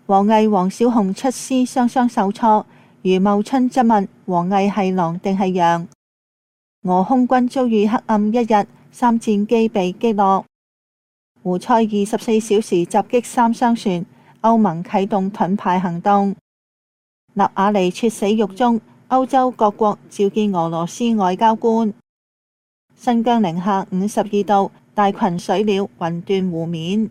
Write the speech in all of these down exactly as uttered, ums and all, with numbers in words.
王毅、王小洪出師雙雙受挫，余茂春質問王毅係狼定係羊。俄空軍遭遇黑暗一日，三戰機被擊落。胡塞二十四小時襲擊三商船，歐盟啟動盾牌行動。納瓦尼猝死獄中，歐洲各國召見俄羅斯外交官。新疆零下五十二度，大群水鳥雲斷湖面。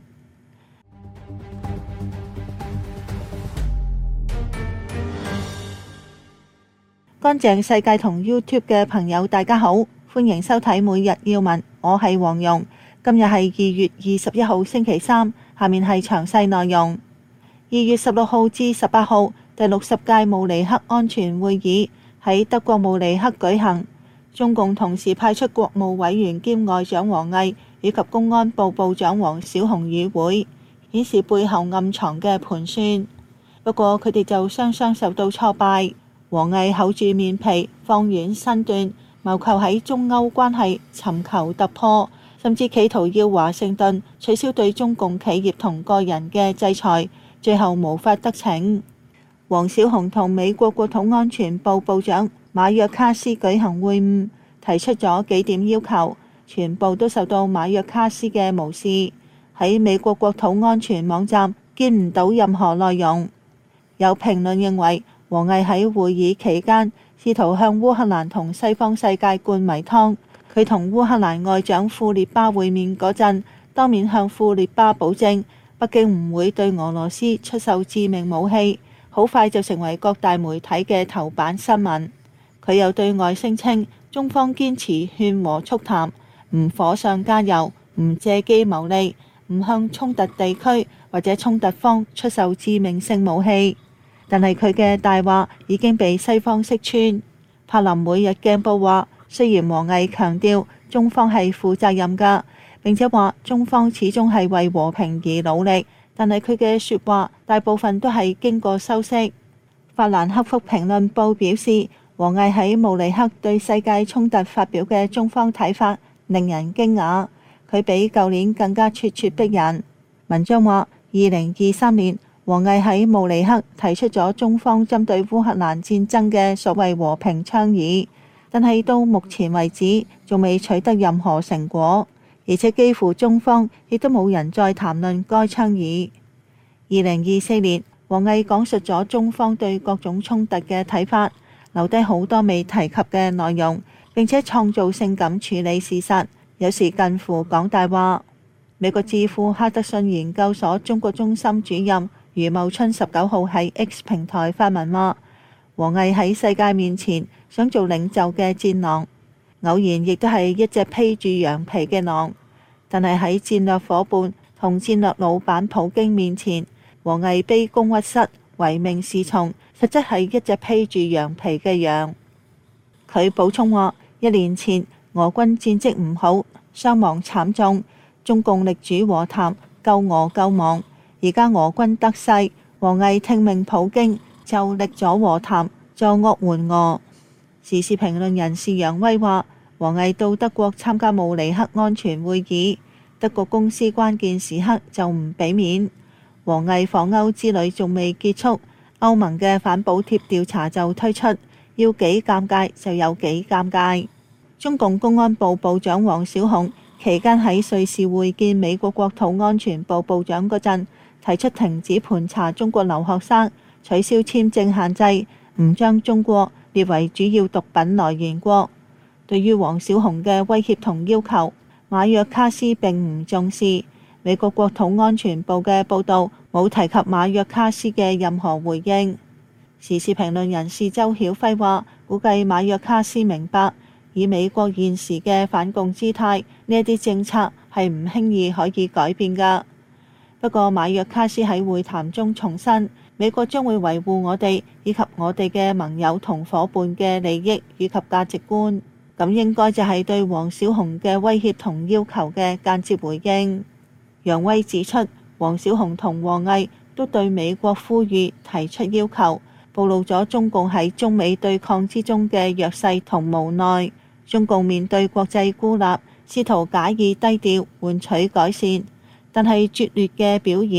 乾淨世界同 YouTube 嘅朋友大家好，歡迎收睇每日要聞，我係黃蓉。今日係二月二十一號星期三，下面係詳細內容。二月十六號至十八號，第六十屆慕尼黑安全會議喺德國慕尼黑舉行。中共同時派出國務委員兼外長王毅以及公安部部長王小洪與會，顯示背後暗藏嘅盤算。不過佢哋就雙雙受到挫敗。王毅厚住面皮，放軟身段，謀求喺中歐關係尋求突破，甚至企圖要華盛頓取消對中共企業同個人嘅制裁，最後無法得逞。王小洪同美國國土安全部部長馬約卡斯舉行會晤，提出咗幾點要求，全部都受到馬約卡斯嘅無視。喺美國國土安全網站見唔到任何內容。有評論認為，王毅喺會議期間試圖向烏克蘭同西方世界灌迷湯。佢同烏克蘭外長庫列巴會面嗰陣，當面向庫列巴保證，北京唔會對俄羅斯出售致命武器。好快就成為各大媒體嘅頭版新聞。佢又對外聲稱，中方堅持勸和促談，唔火上加油，唔借機牟利，唔向衝突地區或者衝突方出售致命性武器。但係佢嘅大話已經被西方識穿。柏林每日鏡報話，雖然王毅強調中方係負責任㗎，並且話中方始終係為和平而努力，但係佢嘅説話大部分都係經過修飾。法蘭克福評論報表示，王毅喺慕尼黑對世界衝突發表嘅中方睇法令人驚訝，佢比舊年更加咄咄逼人。文章話，二零二三年王毅喺慕尼黑提出咗中方針對烏克蘭戰爭嘅所謂和平倡議，但係到目前為止仲未取得任何成果，而且幾乎中方亦都冇人再談論該倡議。二零二四年，王毅講述咗中方對各種衝突嘅睇法，留低好多未提及嘅內容，並且創造性咁處理事實，有時近乎講大話。美國智庫哈德遜研究所中國中心主任余茂春十九號喺 X 平台發文話，王毅喺世界面前想做領袖嘅戰狼，偶然亦都係一隻披住羊皮嘅狼，但係喺戰略夥伴同戰略老闆普京面前，王毅卑躬屈膝，唯命是從，實質係一隻披住羊皮嘅羊。佢補充話，一年前俄軍戰績唔好，傷亡慘重，中共力主和談，救俄救亡。而家俄軍得勢，王毅聽命普京，就力阻和談，助惡援俄。時事評論人士楊威話，王毅到德國參加慕尼黑安全會議，德國公司關鍵時刻就唔俾面。王毅訪歐之旅仲未結束，歐盟嘅反補貼調查就推出，要幾尷尬就有幾尷尬。中共公安部部長王小洪期間喺瑞士會見美國國土安全部部長嗰陣，提出停止盤查中國留學生，取消簽證限制，唔將中國列為主要毒品來源國。對於王小洪嘅威脅同要求，馬約卡斯並唔重視。美國國土安全部嘅報導冇提及馬約卡斯嘅任何回應。時事評論人士周曉輝話，估計馬約卡斯明白，以美國現時嘅反共姿態，呢一啲政策係唔輕易可以改變㗎。不過馬約卡斯喺會談中重申，美國將會維護我哋以及我哋嘅盟友同夥伴嘅利益以及價值觀。咁應該就係對王小洪嘅威脅同要求嘅間接回應。楊威指出，王小洪同王毅都對美國呼籲提出要求，暴露咗中共喺中美對抗之中嘅弱勢同無奈。中共面對國際孤立，試圖假意低調換取改善，但係拙劣嘅表演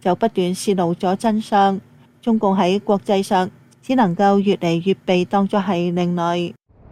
就不斷洩露咗真相。中共喺國際上只能夠越嚟越被當作係另類。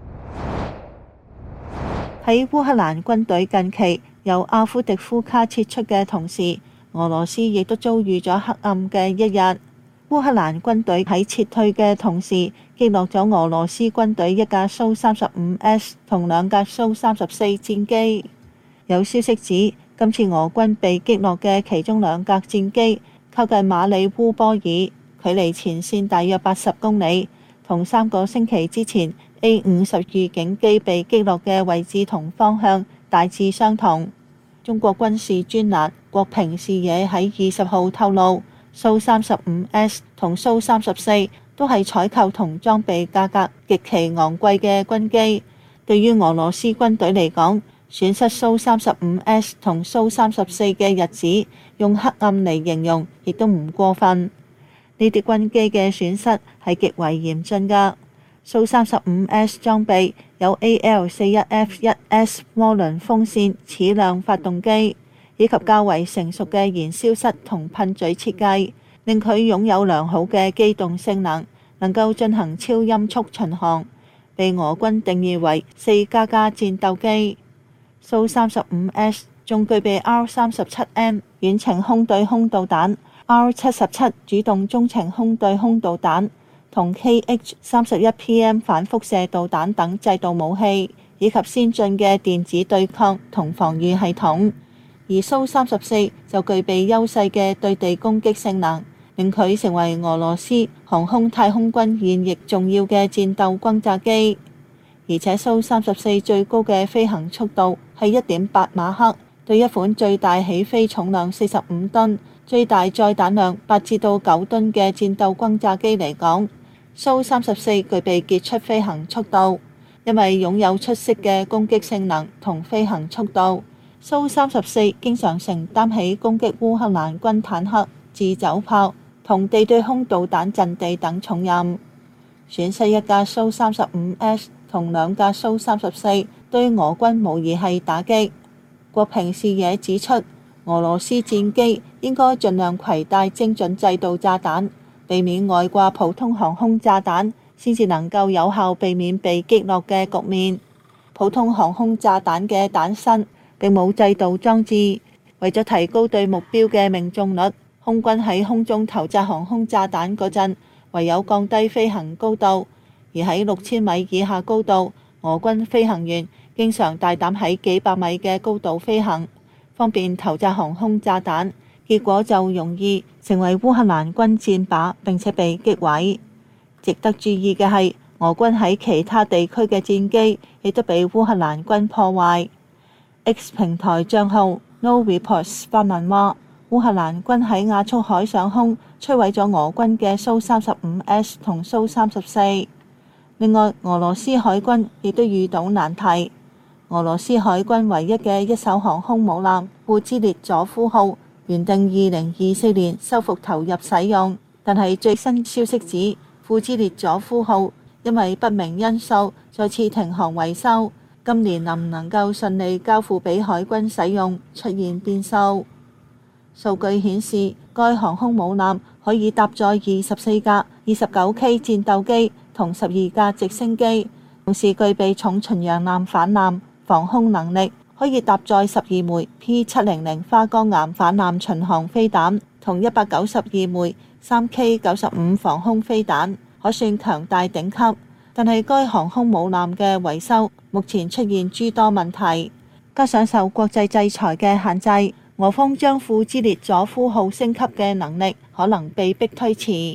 喺烏克蘭軍隊近期由阿夫迪夫卡撤出嘅同時，俄羅斯亦都遭遇咗黑暗嘅一日。烏克蘭軍隊喺撤退嘅同時，擊落咗俄羅斯軍隊一架蘇三十五 S 同兩架蘇三十四戰機。有消息指，今次俄軍被擊落嘅其中兩架戰機靠近馬里烏波爾，距離前線大約八十公里，同三個星期之前 A 五十預警機被擊落嘅位置同方向大致相同。中國軍事專欄國平視野喺二十號透露，蘇三十五 S 同蘇三十四都係採購同裝備價格極其昂貴嘅軍機。對於俄羅斯軍隊嚟講，損失蘇三十五 S 同蘇三十四嘅日子，用黑暗嚟形容亦都唔過分。呢啲軍機嘅損失係極為嚴峻㗎。蘇三十五 S 裝備有 A L 四十一 F 一 S 渦輪風扇矢量發動機，以及較為成熟嘅燃燒室同噴嘴設計，令佢擁有良好嘅機動性能，能夠進行超音速巡航，被俄軍定義為四加加戰鬥機。蘇三十五 S 仲具備 R 三十七 M 遠程空對空導彈、R 七十七主動中程空對空導彈同 K H 三十一 P M 反輻射導彈等制導武器，以及先進嘅電子對抗同防禦系統。而蘇三十四就具備優勢嘅對地攻擊性能，令佢成為俄羅斯航空太空軍現役重要嘅戰鬥轟炸機。而且蘇三十四最高嘅飛行速度係一點八馬赫，對一款最大起飛重量四十五噸、最大載彈量八至到九噸嘅戰鬥轟炸機嚟講，蘇三十四具備傑出飛行速度。因為擁有出色嘅攻擊性能同飛行速度，蘇三十四經常承擔起攻擊烏克蘭軍坦克、自走炮同地對空導彈陣地等重任。損失一架蘇三十五 S 同兩架蘇三十四對俄軍無疑係打擊。國平視野指出，俄羅斯戰機應該盡量攜帶精準制導炸彈，避免外掛普通航空炸彈，先至能夠有效避免被擊落嘅局面。普通航空炸彈嘅彈身並冇制導裝置，為咗提高對目標嘅命中率，空軍喺空中投擲航空炸彈嗰陣，唯有降低飛行高度。而喺六千米以下高度，俄軍飛行員經常大膽喺幾百米嘅高度飛行，方便投擲航空炸彈，結果就容易成為烏克蘭軍戰靶並且被擊毀。值得注意嘅係，俄軍喺其他地區嘅戰機亦都被烏克蘭軍破壞。X 平台帳號 No Reports 發文話，烏克蘭軍喺亞速海上空摧毀咗俄軍嘅蘇三十五 S 同蘇三十四。另外，俄羅斯海軍亦都遇到難題。俄羅斯海軍唯一嘅一艘航空母艦庫茲列佐夫號原定二零二四年修復投入使用，但係最新消息指庫茲列佐夫號因為不明因素再次停航維修，今年能唔能夠順利交付俾海軍使用出現變數。數據顯示，該航空母艦可以搭載二十四架二十九 K 戰鬥機同十二架直升機，同時具備重巡洋艦反艦防空能力，可以搭載十二枚 P 七零零花崗岩反艦巡航飛彈同一百九十二枚三 K 九十五防空飛彈，可算強大頂級。但係該航空母艦嘅維修目前出現諸多問題，加上受國際制裁嘅限制，俄方將庫茲列佐夫號升級嘅能力可能被迫推遲。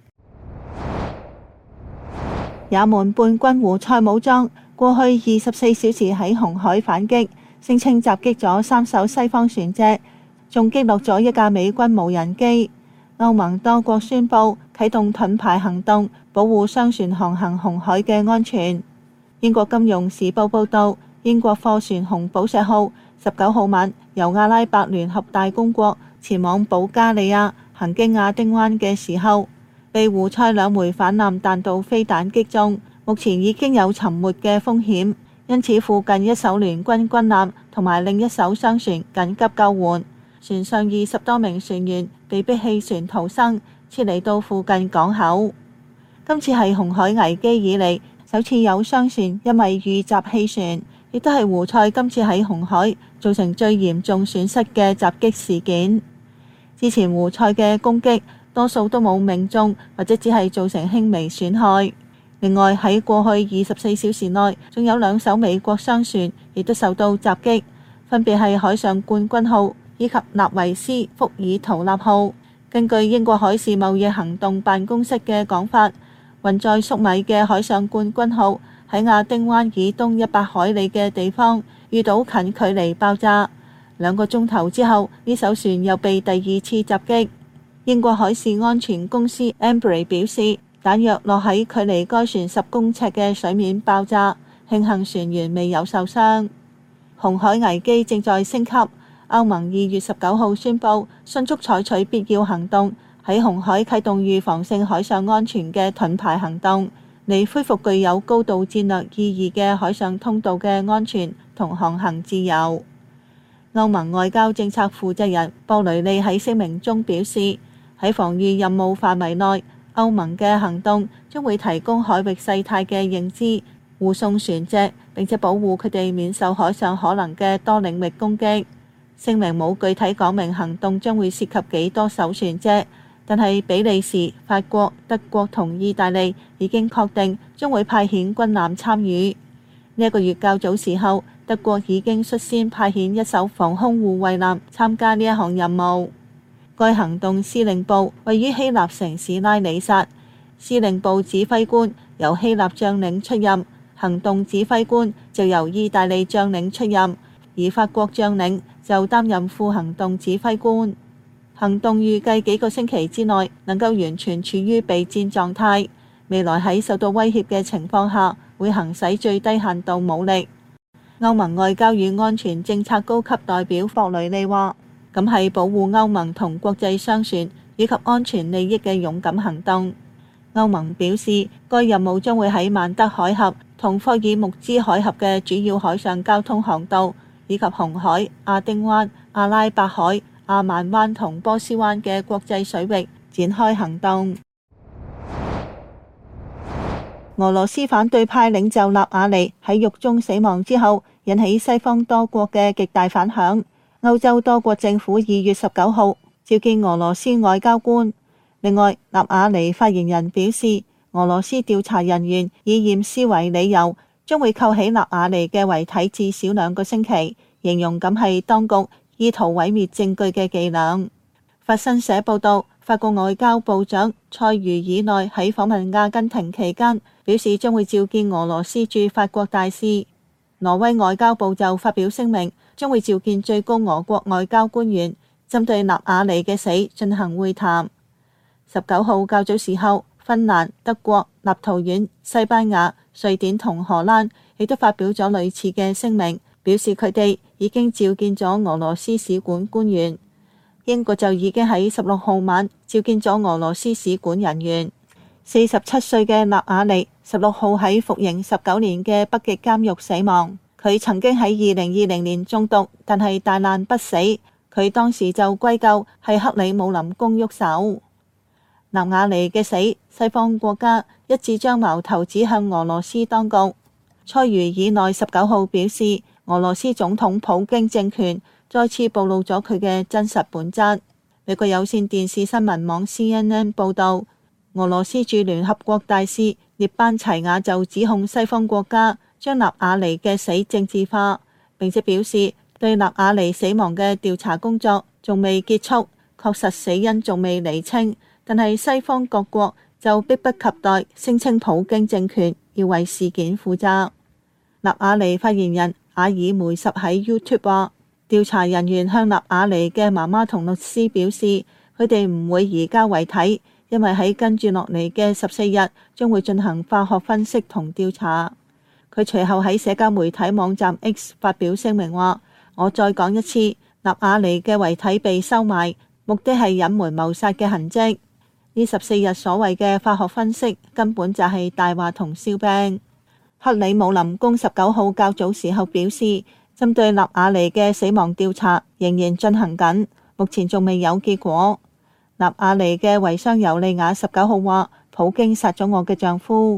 也門叛軍胡塞武裝過去二十四小時喺紅海反擊，聲稱襲擊咗三艘西方船隻，仲擊落咗一架美軍無人機。歐盟多國宣布啟動盾牌行動，保護商船航行紅海嘅安全。英國金融時報報道，英國貨船紅寶石號十九號晚由阿拉伯聯合大公國前往保加利亞，行經亞丁灣嘅時候，被胡塞兩枚反艦彈道飛彈擊中，目前已經有沉沒嘅風險，因此附近一艘聯軍軍艦同埋另一艘商船緊急救援， 船上二十多名船員被迫棄船逃生，撤離到附近港口。今次係紅海危機以嚟首次有商船因為遇襲棄船，亦都係胡塞今次喺紅海造成最嚴重損失嘅襲擊事件。之前胡塞嘅攻擊多數都冇命中，或者只係造成輕微損害。另外喺過去二十四小時內，仲有兩艘美國商船亦都受到襲擊，分別係海上冠軍號以及納維斯福爾圖納號。根據英國海事貿易行動辦公室嘅講法，運載粟米嘅海上冠軍號喺亞丁灣以東一百海里嘅地方遇到近距離爆炸，兩個鐘頭之後，呢艘船又被第二次襲擊。英國海事安全公司 Ambrey 表示，彈藥落喺距離該船十公尺嘅水面爆炸，慶幸船員未有受傷。紅海危機正在升級，歐盟二月十九號宣布迅速採取必要行動，喺紅海啟動預防性海上安全嘅盾牌行動，嚟恢復具有高度戰略意義嘅海上通道嘅安全同航行自由。歐盟外交政策負責人博雷利喺聲明中表示，喺防禦任務範圍內，歐盟嘅行動將會提供海域勢態嘅認知，護送船隻，並且保護佢哋免受海上可能嘅多領域攻擊。聲明冇具體講明行動將會涉及幾多艘船隻，但係比利時、法國、德國同意大利已經確定將會派遣軍艦參與。呢一個月較早時候，德國已經率先派遣一艘防空護衛艦參加呢一項任務。該行動司令部位於希臘城市拉里薩，司令部指揮官由希臘將領出任，行動指揮官就由意大利將領出任，而法國將領就擔任副行動指揮官。行動預計幾個星期之內能夠完全處於備戰狀態，未來喺受到威脅嘅情況下會行使最低限度武力。歐盟外交與安全政策高級代表博雷利話，咁係保護歐盟同國際商船以及安全利益嘅勇敢行動。歐盟表示，該任務將會喺曼德海峽同霍爾木茲海峽嘅主要海上交通航道，以及紅海、亞丁灣、阿拉伯海、阿曼灣同波斯灣嘅國際水域展開行動。俄羅斯反對派領袖納瓦尼喺獄中死亡之後，引起西方多國嘅極大反響。歐洲多國政府二月十九號召見俄羅斯外交官。另外，納瓦尼發言人表示，俄羅斯調查人員以驗屍為理由，將會扣起納瓦尼嘅遺體至少兩個星期，形容咁係當局意圖毀滅證據嘅伎倆。法新社報道，法國外交部長塞茹爾內喺訪問阿根廷期間表示，將會召見俄羅斯駐法國大使。挪威外交部就發表聲明，將會召見最高俄國外交官員，針對納瓦尼嘅死進行會談。十九號較早時候，芬蘭、德國、立陶宛、西班牙、瑞典同荷蘭亦都發表咗類似嘅聲明，表示佢哋已經召見咗俄羅斯使館官員。英國就已經喺十六號晚召見咗俄羅斯使館人員。四十七歲嘅納瓦尼十六號喺服刑十九年嘅北極監獄死亡。佢曾經喺二零二零年中毒，但係大難不死。佢當時就歸咎係克里姆林宮喐手。納瓦尼嘅死，西方國家一致將矛頭指向俄羅斯當局。塞茹爾內十九號表示，俄羅斯總統普京政權再次暴露咗佢嘅真實本質。美國有線電視新聞網 C N N 報道，俄羅斯駐聯合國大使列班齊亞就指控西方國家將納瓦尼嘅死政治化，並且表示對納瓦尼死亡嘅調查工作仲未結束，確實死因仲未釐清，但係西方各國就迫不及待聲稱普京政權要為事件負責。納瓦尼發言人阿爾梅什喺 YouTube 話，調查人員向納瓦尼嘅媽媽同律師表示，佢哋唔會移交遺體，因為喺跟住落嚟嘅十四日將會進行化學分析同調查。佢隨後喺社交媒體網站 X 發表聲明話，我再講一次，納瓦尼嘅遺體被收埋，目的係隱瞞謀殺嘅痕跡。呢十四日所謂嘅化學分析根本就係大話同笑柄。克里姆林宮十九號較早時候表示，針對納瓦尼嘅死亡調查仍然進行緊， 目前仲未有結果。納瓦尼嘅遺孀尤利亞十九號話：普京殺咗我嘅丈夫。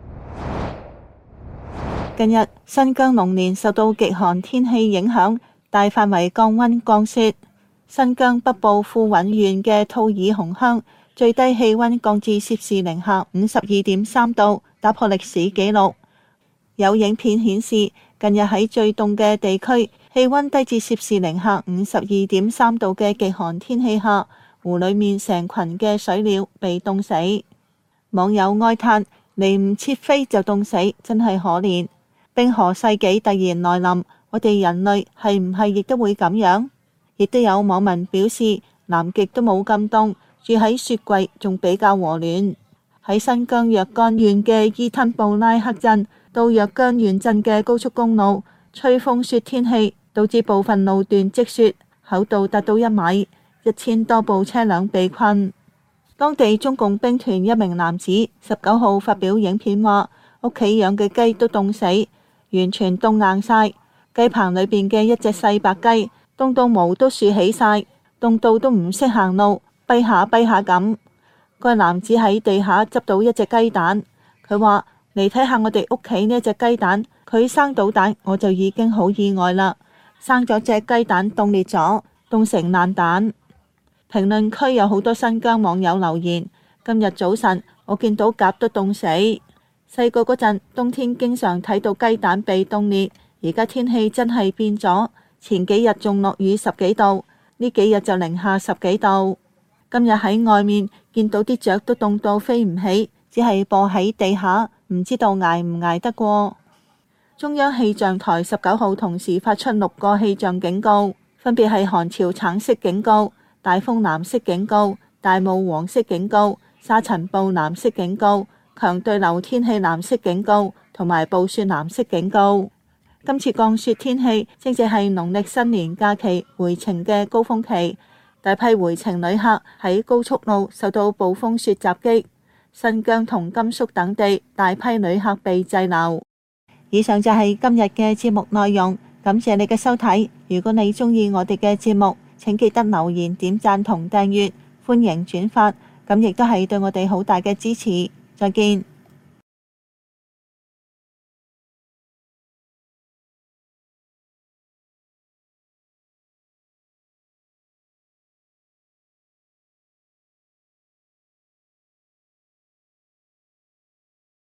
近日新疆龍年受到極寒天氣影響，大範圍降溫降雪。新疆北部富蘊縣嘅吐爾洪鄉最低氣溫降至攝氏零下五十二點三度，打破歷史紀錄。有影片顯示，近日喺最凍嘅地區，氣溫低至攝氏零下五十二點三度嘅極寒天氣下，湖裏面成群嘅水鳥被凍死。網友哀嘆：嚟唔切飛就凍死，真係可憐。冰河世紀突然來臨，我哋人類係唔係亦都會咁樣？亦都有網民表示，南極都冇咁凍，住喺雪櫃仲比較和暖。喺新疆若干縣嘅伊吞布拉克鎮到若干縣鎮嘅高速公路，吹風雪天氣導致部分路段積雪，厚度達到一米，一千多部車輛被困。當地中共兵團一名男子十九號發表影片話：屋企養嘅雞都凍死，完全凍硬晒。雞棚裏邊嘅一隻細白雞凍到毛都豎起晒，凍到都唔識行路，跛下跛下咁。個男子喺地下執到一隻雞蛋，佢話：嚟睇下我哋屋企呢隻雞蛋，佢生到蛋我就已經好意外啦。生咗隻雞蛋凍裂咗，凍成爛蛋。評論區有好多新疆網友留言：今日早晨我見到鴿都凍死。細個嗰陣冬天經常睇到雞蛋被凍裂，而家天氣真係變咗。前幾日仲落雨十幾度，呢幾日就零下十幾度。今日喺外面見到啲雀都凍到飛唔起，只係播喺地下，唔知道捱唔捱得過。中央氣象台十九號同時發出六個氣象警告，分別係寒潮橙色警告、大風藍色警告、大霧黃色警告、沙塵暴藍色警告、強對流天氣藍色警告同埋暴雪藍色警告。今次降雪天氣正正係農曆新年假期回程嘅高峰期，大批回程旅客喺高速路受到暴風雪襲擊，新疆同甘肅等地大批旅客被滯留。以上就係今日嘅節目內容，感謝你嘅收睇。如果你鍾意我哋嘅節目，請記得留言、點讚同訂閱，歡迎轉發，咁亦都係對我哋好大嘅支持。再見。